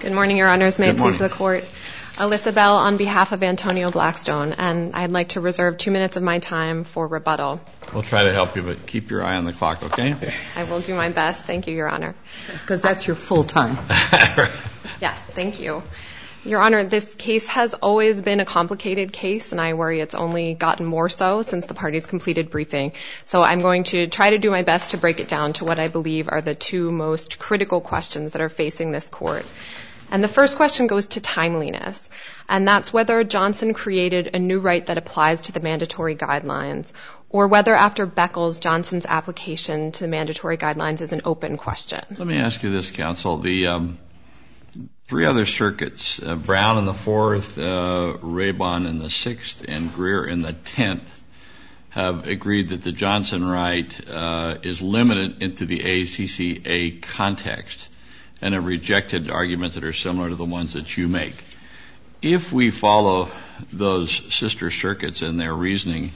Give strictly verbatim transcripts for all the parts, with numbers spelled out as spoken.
Good morning, Your Honors. May it please the Court. Alyssa Bell on behalf of Antonio Blackstone, and I'd like to reserve two minutes of my time for rebuttal. We'll try to help you, but keep your eye on the clock, okay? I will do my best. Thank you, Your Honor. Because that's your full time. Yes, thank you. Your Honor, this case has always been a complicated case, and I worry it's only gotten more so since the parties completed briefing. So I'm going to try to do my best to break it down to what I believe are the two most critical questions that are facing this Court. And the first question goes to timeliness, and that's whether Johnson created a new right that applies to the mandatory guidelines, or whether after Beckles, Johnson's application to the mandatory guidelines is an open question. Let me ask you this, counsel. The um, three other circuits, uh, Brown in the fourth, uh, Raybon in the sixth, and Greer in the tenth, have agreed that the Johnson right uh, is limited into the A C C A context, and have rejected arguments that are similar to the ones that you make. If we follow those sister circuits and their reasoning,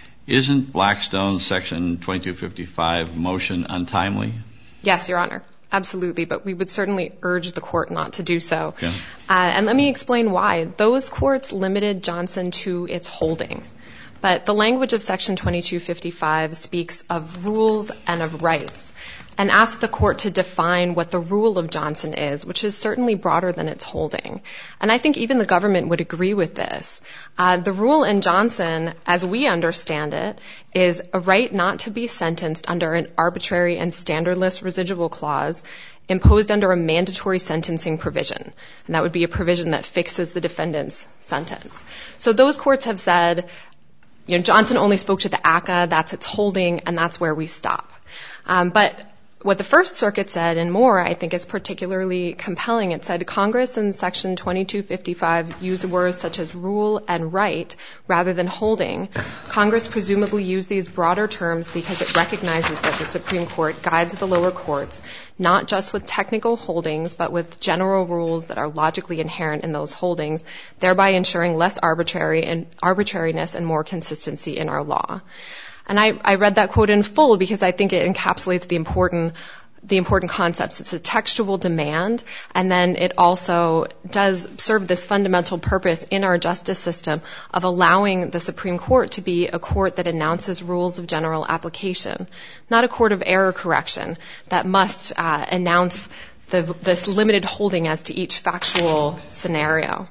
isn't Blackstone's Section twenty-two fifty-five motion untimely? Yes, Your Honor, absolutely, but we would certainly urge the Court not to do so. Okay. Uh, and let me explain why. Those courts limited Johnson to its holding, but the language of Section twenty-two fifty-five speaks of rules and of rights, and ask the Court to define what the rule of Johnson is, which is certainly broader than its holding. And I think even the government would agree with this. Uh, the rule in Johnson, as we understand it, is a right not to be sentenced under an arbitrary and standardless residual clause imposed under a mandatory sentencing provision. And that would be a provision that fixes the defendant's sentence. So those courts have said, you know, Johnson only spoke to the A C C A, that's its holding, and that's where we stop. Um, but what the First Circuit said, and more, I think is particularly compelling. It said Congress in Section twenty-two fifty-five used words such as rule and right rather than holding. Congress presumably used these broader terms because it recognizes that the Supreme Court guides the lower courts not just with technical holdings, but with general rules that are logically inherent in those holdings, thereby ensuring less arbitrary and arbitrariness and more consistency in our law. And I, I read that quote in full because I think it encapsulates the important the important concepts. It's a textual demand, and then it also does serve this fundamental purpose in our justice system of allowing the Supreme Court to be a court that announces rules of general application, not a court of error correction that must uh, announce the, this limited holding as to each factual scenario.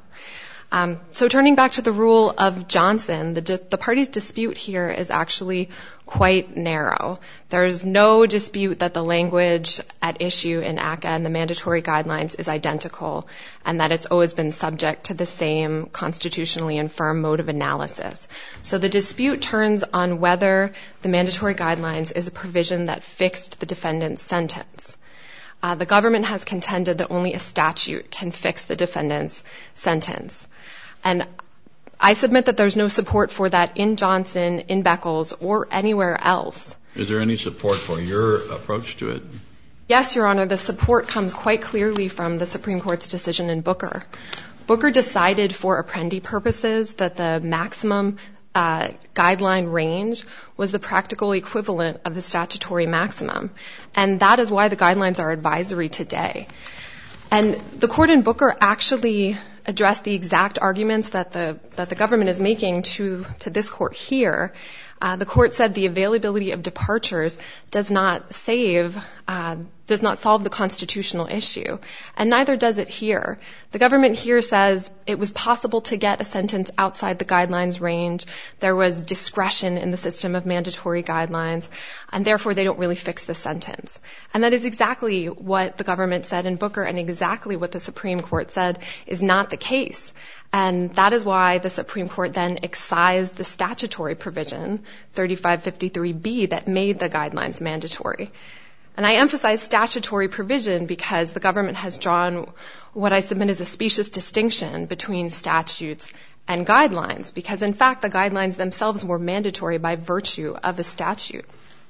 Um, so turning back to the rule of Johnson, the, di- the parties' dispute here is actually quite narrow. There is no dispute that the language at issue in A C C A and the mandatory guidelines is identical, and that it's always been subject to the same constitutionally infirm mode of analysis. So the dispute turns on whether the mandatory guidelines is a provision that fixed the defendant's sentence. Uh, the government has contended that only a statute can fix the defendant's sentence. And I submit that there's no support for that in Johnson, in Beckles, or anywhere else. Is there any support for your approach to it? Yes, Your Honor. The support comes quite clearly from the Supreme Court's decision in Booker. Booker decided for Apprendi purposes that the maximum uh, guideline range was the practical equivalent of the statutory maximum. And that is why the guidelines are advisory today. And the court in Booker actually addressed the exact arguments that the that the government is making to to this court here. Uh, the court said the availability of departures does not save, uh, does not solve the constitutional issue, and neither does it here. The government here says it was possible to get a sentence outside the guidelines range. There was discretion in the system of mandatory guidelines, and therefore they don't really fix the sentence. And that is exactly what the government said in Booker, and exactly what the Supreme Court said is not the case. And that is why the Supreme Court then excised the statutory provision, thirty-five fifty-three B, that made the guidelines mandatory. And I emphasize statutory provision because the government has drawn what I submit as a specious distinction between statutes and guidelines, because in fact the guidelines themselves were mandatory by virtue of a statute.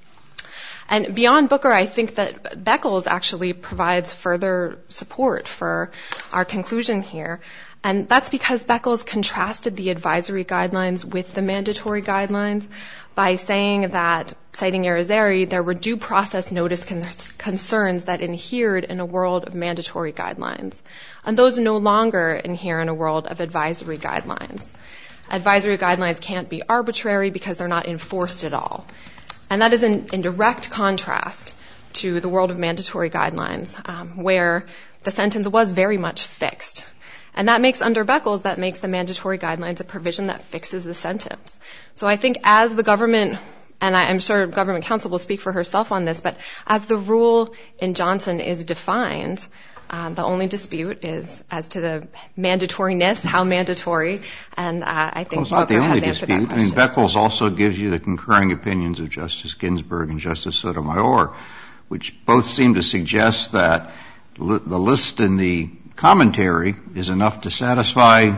And beyond Booker, I think that Beckles actually provides further support for our conclusion here. And that's because Beckles contrasted the advisory guidelines with the mandatory guidelines by saying that, citing Irizarry, there were due process notice con- concerns that adhered in a world of mandatory guidelines. And those no longer adhere in a world of advisory guidelines. Advisory guidelines can't be arbitrary because they're not enforced at all. And that is in, in direct contrast to the world of mandatory guidelines, um, where the sentence was very much fixed. And that makes, under Beckles, that makes the mandatory guidelines a provision that fixes the sentence. So I think as the government, and I, I'm sure government counsel will speak for herself on this, but as the rule in Johnson is defined, Uh, the only dispute is as to the mandatoriness, how mandatory, and uh, I think well, it's not the only has answered that dispute. I mean, question. Beckles also gives you the concurring opinions of Justice Ginsburg and Justice Sotomayor, which both seem to suggest that li- the list in the commentary is enough to satisfy,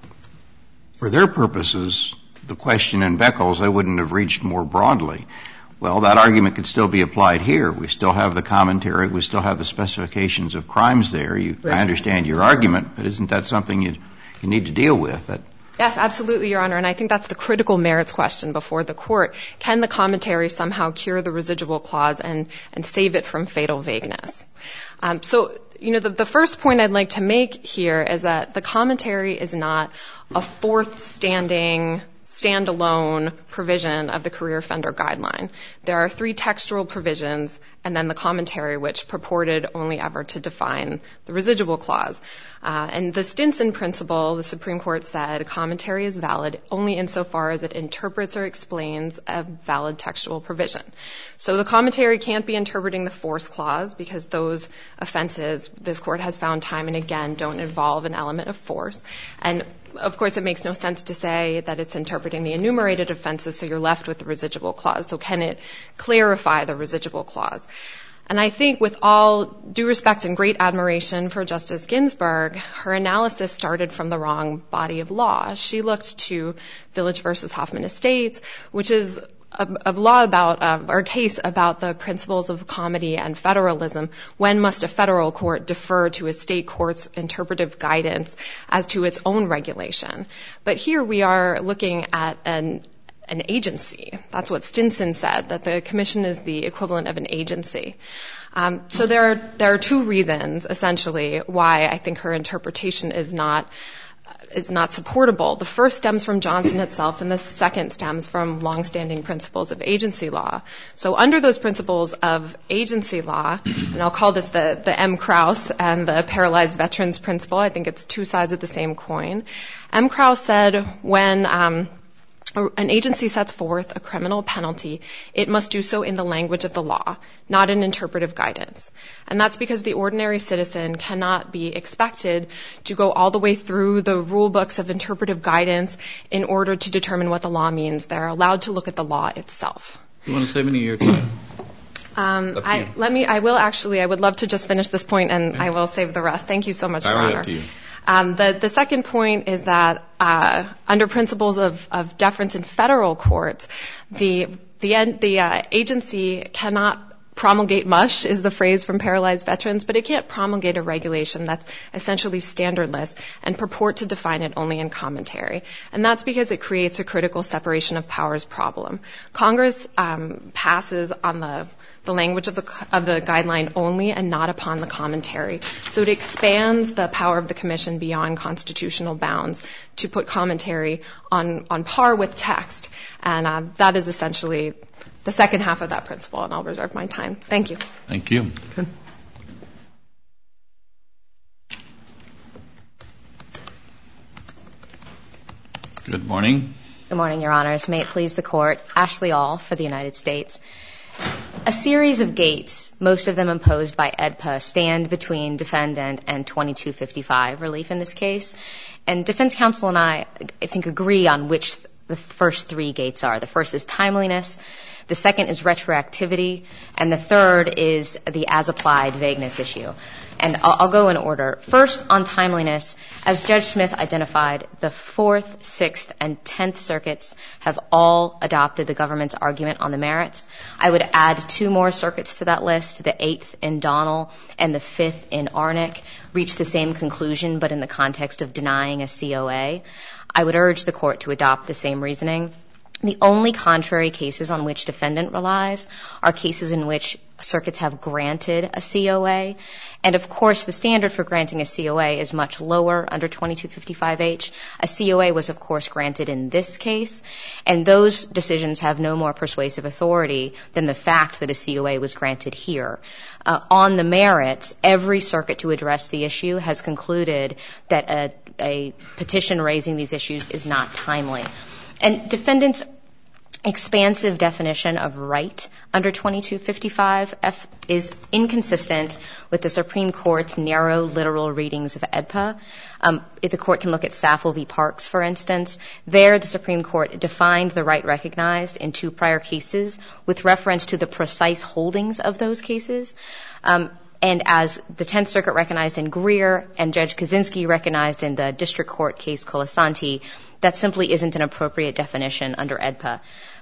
for their purposes, the question in Beckles. They wouldn't have reached more broadly. Well, that argument could still be applied here. We still have the commentary. We still have the specifications of crimes there. You, right. I understand your argument, but isn't that something you, you need to deal with? That Yes, absolutely, Your Honor, and I think that's the critical merits question before the court. Can the commentary somehow cure the residual clause and, and save it from fatal vagueness? Um, so, you know, the, the first point I'd like to make here is that the commentary is not a fourth standing standalone provision of the career offender guideline. There are three textual provisions and then the commentary, which purported only ever to define the residual clause. Uh, and the Stinson principle, the Supreme Court said, commentary is valid only insofar as it interprets or explains a valid textual provision. So the commentary can't be interpreting the force clause because those offenses, this court has found time and again, don't involve an element of force. And of course, it makes no sense to say that it's interpreting the enumerated offenses, so you're left with the residual clause. So can it clarify the residual clause? And I think with all due respect and great admiration for Justice Ginsburg, her analysis started from the wrong body of law. She looked to Village versus Hoffman Estates, which is a, a law about, uh, or a case about the principles of comity and federalism. When must a federal court defer to a state court's interpretive guidance as to its own regulation? But here we are looking at an an agency. That's what Stinson said, that the commission is the equivalent of an agency. Um, so there are, there are two reasons, essentially, why I think her interpretation is not is not supportable. The first stems from Johnson itself, and the second stems from longstanding principles of agency law. So under those principles of agency law, and I'll call this the, the M. Krauss and the paralyzed veterans principle, I think it's two sides of the same coin. M. Krauss said when um, an agency sets forth a criminal penalty, it must do so in the language of the law, not in interpretive guidance. And that's because the ordinary citizen cannot be expected to go all the way through the rule books of interpretive guidance in order to determine what the law means. They're allowed to look at the law itself. You want to save any of your time? Um, I, let me, I will actually, I would love to just finish this point and I will save the rest. Thank you so much, Your Honor. Up to you. Um, the, the second point is that uh, under principles of, of deference in federal courts, the the, the uh, agency cannot promulgate mush, is the phrase from paralyzed veterans, but it can't promulgate a regulation that's essentially standardless and purport to define it only in commentary. And that's because it creates a critical separation of powers problem. Congress um, passes on the the language of the of the guideline only and not upon the commentary. So it expands the power of the commission beyond constitutional bounds to put commentary on, on par with text. And uh, that is essentially the second half of that principle, and I'll reserve my time. Thank you. Thank you. Good. Good morning. Good morning, Your Honors. May it please the Court. Ashley All for the United States. A series of gates, most of them imposed by E D P A, stand between defendant and twenty-two fifty-five relief in this case. And defense counsel and I, I think, agree on which the first three gates are. The first is timeliness, The second is retroactivity. And the third is the as-applied vagueness issue. And I'll, I'll go in order. First, on timeliness, as Judge Smith identified, the Fourth, Sixth, and Tenth Circuits have all adopted the government's argument on the merits. I would add two more circuits to that list. The Eighth in Donnell and the Fifth in Arnick reached the same conclusion, but in the context of denying a C O A. I would urge the Court to adopt the same reasoning. The only contrary cases on which defendant relies are cases in which circuits have granted a C O A. And, of course, the standard for granting a C O A is much lower under twenty-two fifty-five H. A C O A was, of course, granted in this case, and those decisions have no more persuasive authority than the fact that a C O A was granted here. Uh, on the merits, every circuit to address the issue has concluded that a, a petition raising these issues is not timely. And defendants' expansive definition of right under twenty-two fifty-five F is inconsistent with the Supreme Court's narrow literal readings of E D P A. Um, if the Court can look at Saffel v. Parks, for instance, there the Supreme Court defined the right recognized in two prior cases with reference to the precise holdings of those cases. Um, And as the Tenth Circuit recognized in Greer and Judge Kaczynski recognized in the district court case Colasanti, that simply isn't an appropriate definition under E D P A.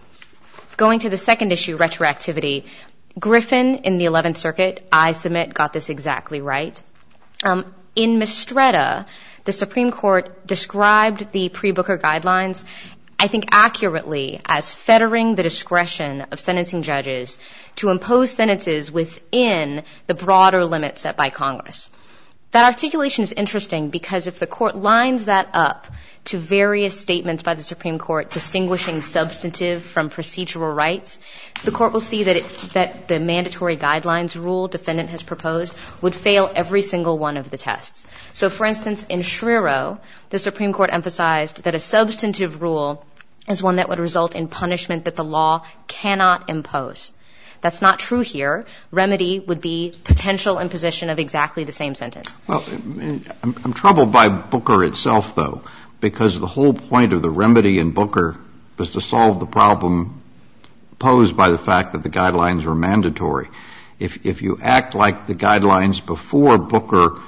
Going to the second issue, retroactivity, Griffin in the Eleventh Circuit, I submit, got this exactly right. Um, in Mistretta, the Supreme Court described the pre-Booker guidelines, I think accurately, as fettering the discretion of sentencing judges to impose sentences within the broader limits set by Congress. That articulation is interesting because if the Court lines that up to various statements by the Supreme Court distinguishing substantive from procedural rights, the Court will see that, it, that the mandatory guidelines rule defendant has proposed would fail every single one of the tests. So, for instance, in Schriro, the Supreme Court emphasized that a substantive rule is one that would result in punishment that the law cannot impose. That's not true here. Remedy would be potential imposition of exactly the same sentence. Well, I'm, I'm troubled by Booker itself, though, because the whole point of the remedy in Booker was to solve the problem posed by the fact that the guidelines were mandatory. If, if you act like the guidelines before Booker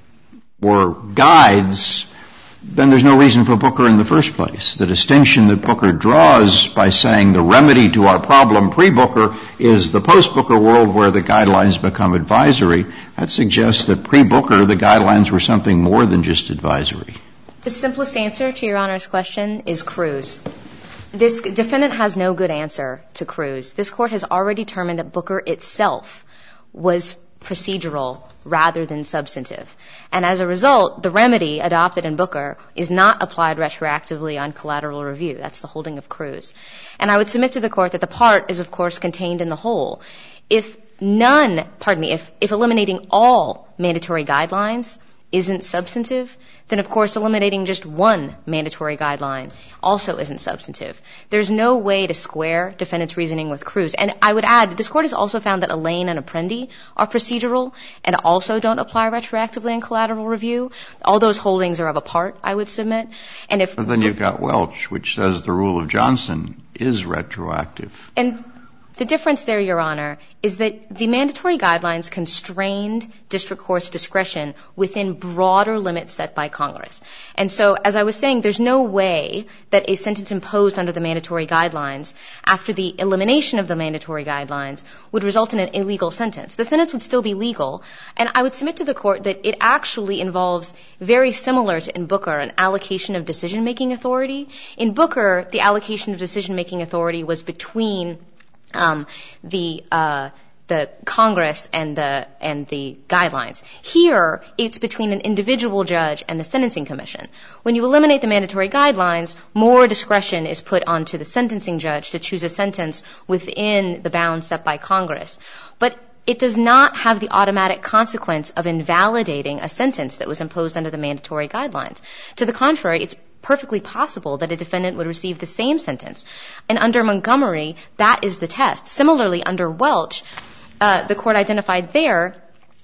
were guides, then there's no reason for Booker in the first place. The distinction that Booker draws by saying the remedy to our problem pre-Booker is the post-Booker world where the guidelines become advisory. That suggests that pre-Booker the guidelines were something more than just advisory. The simplest answer to Your Honor's question is Cruz. This defendant has no good answer to Cruz. This Court has already determined that Booker itself was procedural rather than substantive. And as a result, the remedy adopted in Booker is not applied retroactively on collateral review. That's the holding of Cruz. And I would submit to the Court that the part is, of course, contained in the whole. If none, pardon me, if, if eliminating all mandatory guidelines isn't substantive, then, of course, eliminating just one mandatory guideline also isn't substantive. There's no way to square defendant's reasoning with Cruz. And I would add, this Court has also found that Elaine and Apprendi are procedural and also don't apply retroactively in collateral review. All those holdings are of a part, I would submit. And if But then you've got Welch, which says the rule of Johnson is retroactive. And the difference there, Your Honor, is that the mandatory guidelines constrained district court's discretion within broader limits set by Congress. And so, as I was saying, there's no way that a sentence imposed under the mandatory guidelines after the elimination of the mandatory guidelines would result in an illegal sentence. The sentence would still be legal. And I would submit to the Court that it actually involves very similar to in Booker, an allocation of decision-making authority. In Booker, the allocation of decision-making authority was between Um, the uh, the Congress and the and the guidelines. Here, it's between an individual judge and the Sentencing Commission. When you eliminate the mandatory guidelines, more discretion is put onto the sentencing judge to choose a sentence within the bounds set by Congress. But it does not have the automatic consequence of invalidating a sentence that was imposed under the mandatory guidelines. To the contrary, it's perfectly possible that a defendant would receive the same sentence. And under Montgomery, that is the test. Similarly, under Welch, uh, the Court identified there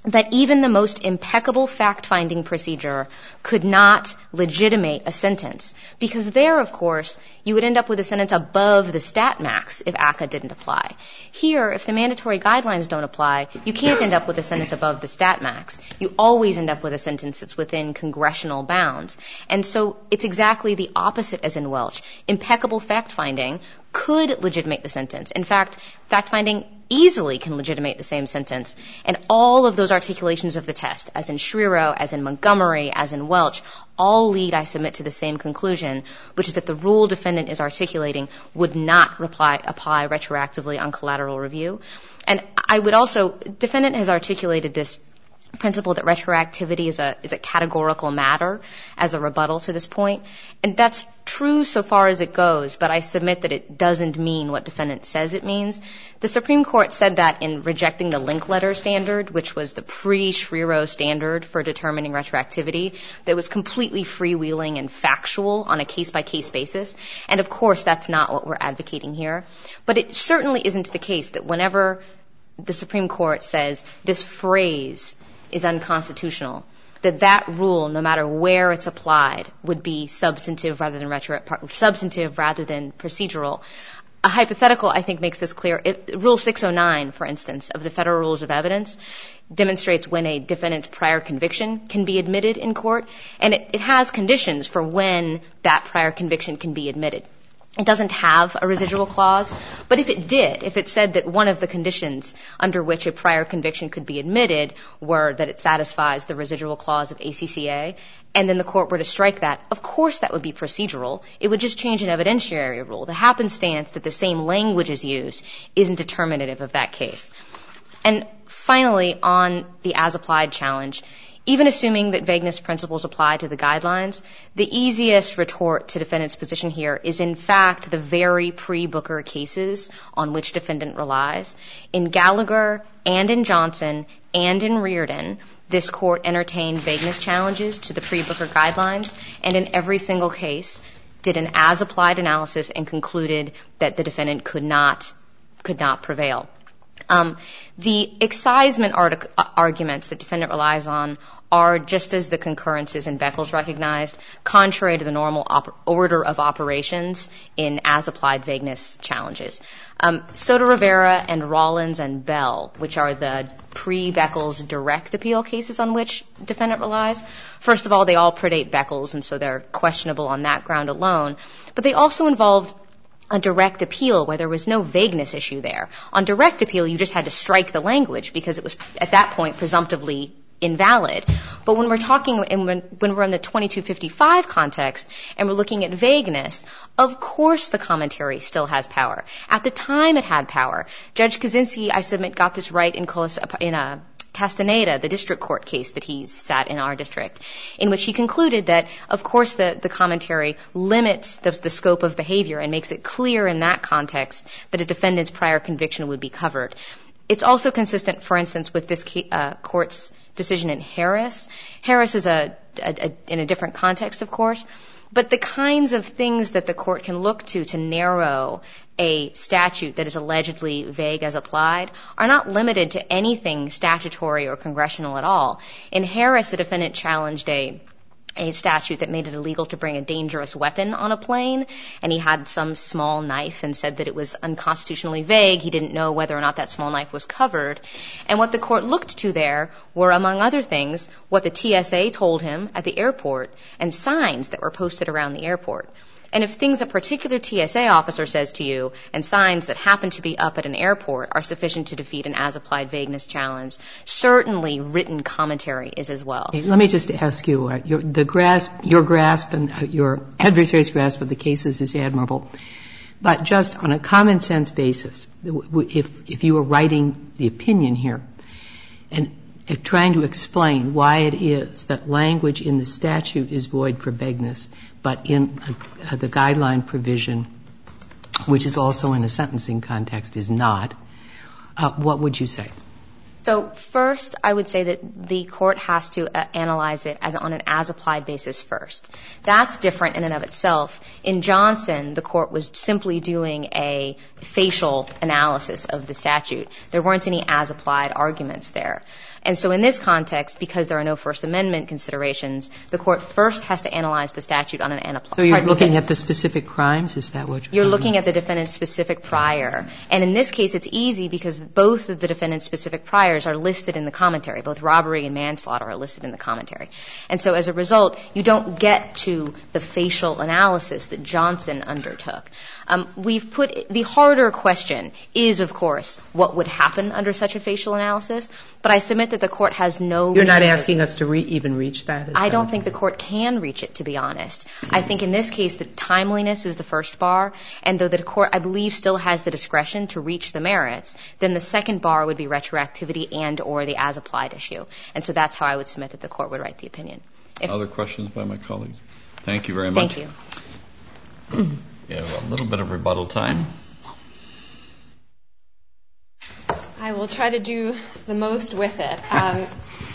that even the most impeccable fact-finding procedure could not legitimate a sentence, because there, of course, you would end up with a sentence above the stat max if A C C A didn't apply. Here, if the mandatory guidelines don't apply, you can't end up with a sentence above the stat max. You always end up with a sentence that's within congressional bounds. And so it's exactly the opposite as in Welch. Impeccable fact-finding could legitimate the sentence. In fact, fact-finding easily can legitimate the same sentence. And all of those articulations of the test, as in Schreiro, as in Montgomery, as in Welch, all lead, I submit, to the same conclusion, which is that the rule defendant is articulating would not reply, apply retroactively on collateral review. And I would also, defendant has articulated this principle that retroactivity is a is a categorical matter as a rebuttal to this point. And that's true so far as it goes, but I submit that it doesn't mean what defendant says it means. The Supreme Court said that in rejecting the link letter standard, which was the pre-Schreiro standard for determining retroactivity, that was completely freewheeling and factual on a case-by-case basis. And of course, that's not what we're advocating here. But it certainly isn't the case that whenever the Supreme Court says this phrase is unconstitutional, that that rule, no matter where it's applied, would be substantive rather than retro, substantive rather than procedural. A hypothetical, I think, makes this clear. It, Rule six oh nine, for instance, of the Federal Rules of Evidence demonstrates when a defendant's prior conviction can be admitted in court, and it, it has conditions for when that prior conviction can be admitted. It doesn't have a residual clause, but if it did, if it said that one of the conditions under which a prior conviction could be admitted were that it satisfies the residual clause of A C C A, and then the court were to strike that, of course that would be procedural. It would just change an evidentiary rule. The happenstance that the same language is used isn't determinative of that case. And finally, on the as-applied challenge, even assuming that vagueness principles apply to the guidelines, the easiest retort to defendant's position here is in fact the very pre-Booker cases on which defendant relies. In Gallagher and in Johnson and in Reardon, this court entertained vagueness challenges to the pre-Booker guidelines, and in every single case did an as-applied analysis and concluded that the defendant could not, could not prevail. Um, the excisement artic- arguments that defendant relies on are, just as the concurrences in Beckles recognized, contrary to the normal op- order of operations in as-applied vagueness challenges. Um, Soto-Rivera and Rollins and Bell, which are the pre-Beckles direct appeal cases on which defendant relies, first of all, they all predate Beckles, and so they're questionable on that ground alone. But they also involved a direct appeal where there was no vagueness issue there. On direct appeal, you just had to strike the language because it was, at that point, presumptively invalid. But when we're talking, and when, when we're in the twenty-two fifty-five context and we're looking at vagueness, of course the commentary still has power. At the time it had power. Judge Kaczynski, I submit, got this right in, Colas, in a Castaneda, the district court case that he sat in our district, in which he concluded that, of course, the, the commentary limits the, the scope of behavior and makes it clear in that context that a defendant's prior conviction would be covered. It's also consistent, for instance, with this uh, court's decision in Harris. Harris is a, a, a in a different context, of course, but the kinds of things that the court can look to to narrow a statute that is allegedly vague as applied are not limited to anything statutory or congressional at all. In Harris, a defendant challenged a a statute that made it illegal to bring a dangerous weapon on a plane, and he had some small knife and said that it was unconstitutionally vague. He didn't know whether or not that small knife was covered. And what the court looked to there were, among other things, what the T S A told him at the airport and signs that were posted around the airport. And if things a particular T S A officer says to you and signs that happen to be up at an airport are sufficient to defeat an as-applied vagueness challenge, certainly written commentary is as well. Okay, let me just ask you, uh, your, the grasp, your grasp and uh, your adversary's grasp of the cases is admirable. But just on a common sense basis, if, if you were writing the opinion here and uh, trying to explain why it is that language in the statute is void for vagueness, but in uh, the guideline provision, which is also in a sentencing context, is not, uh, what would you say? So first, I would say that the court has to uh, analyze it as on an as-applied basis first. That's different in and of itself. In Johnson, the court was simply doing a facial analysis of the statute. There weren't any as-applied arguments there. And so in this context, because there are no First Amendment considerations, the court first has to analyze the statute on an anaplan. So you're looking at the specific crimes? Is that what you're You're looking at the defendant's specific prior. And in this case, it's easy because both of the defendant's specific priors are listed in the commentary. Both robbery and manslaughter are listed in the commentary. And so as a result, you don't get to the facial analysis that Johnson undertook. Um, we've put the harder question is, of course, what would happen under such a facial analysis. But I submit that the court has no. You're not asking us to re- even reach that? I don't think the court can reach it, to be honest. I think in this case, the timeliness is the first bar. And though the court, I believe, still has the discretion to reach the merits, then the second bar would be retroactivity and or the as-applied issue. And so that's how I would submit that the court would write the opinion. If Other questions by my colleagues? Thank you very much. Thank you. We have a little bit of rebuttal time. I will try to do the most with it. Um,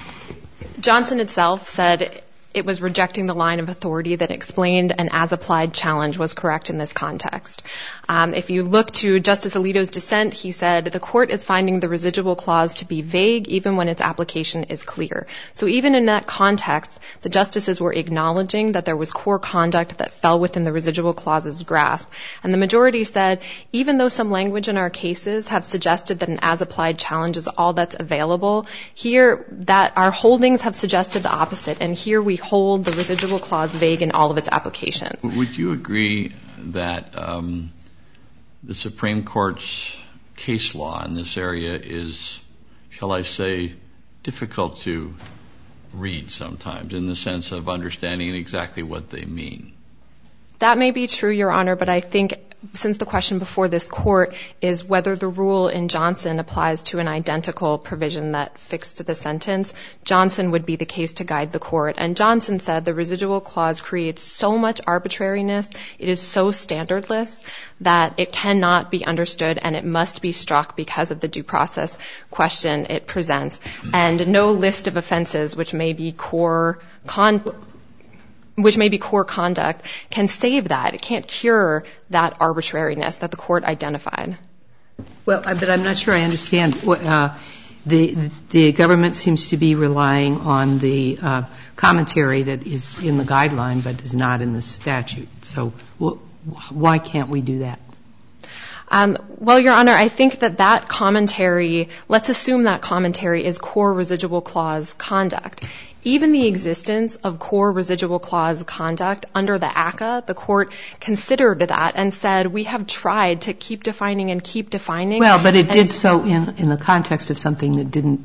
Johnson itself said it was rejecting the line of authority that explained an as-applied challenge was correct in this context. Um, if you look to Justice Alito's dissent, he said, the court is finding the residual clause to be vague even when its application is clear. So even in that context, the justices were acknowledging that there was core conduct that fell within the residual clause's grasp. And the majority said, even though some language in our cases have suggested that an as-applied challenge is all that's available, here that our holdings have suggested the opposite. And here we hold the residual clause vague in all of its applications. Would you agree that um, the Supreme Court's case law in this area is, shall I say, difficult to read sometimes in the sense of understanding exactly what they mean? That may be true, Your Honor, but I think since the question before this court is whether the rule in Johnson applies to an identical provision that fixed the sentence, Johnson would be the case to guide the court. And Johnson said the residual clause creates so much arbitrariness, it is so standardless that it cannot be understood and it must be struck because of the due process question it presents. And no list of offenses which may be core con- which may be core conduct, can save that. It can't cure that arbitrariness that the court identified. Well, but I'm not sure I understand. Uh, the the government seems to be relying on the uh, commentary that is in the guideline but is not in the statute. So wh- why can't we do that? Um, well, Your Honor, I think that that commentary, let's assume that commentary is core residual clause conduct. Even the existence of core residual clause conduct under the A C C A, the court considered that and said, we have tried to keep defining and keep defining. Well, but it did so in, in the context of something that didn't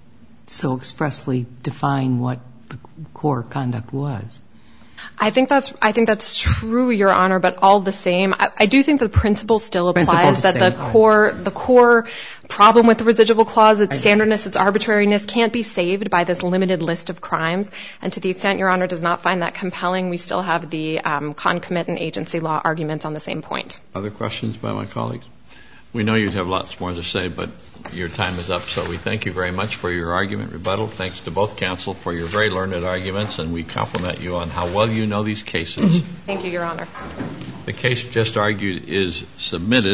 so expressly define what the core conduct was. I think that's I think that's true, Your Honor, but all the same, I, I do think the principle still applies, Principle's that the same, core the core problem with the residual clause, its standardness, its arbitrariness, can't be saved by this limited list of crimes. And to the extent Your Honor does not find that compelling, we still have the um, concomitant agency law arguments on the same point. Other questions by my colleagues? We know you'd have lots more to say, but your time is up, so we thank you very much for your argument rebuttal. Thanks to both counsel for your very learned arguments, and we compliment you on how well you know these cases. Thank you, Your Honor. The case just argued is submitted.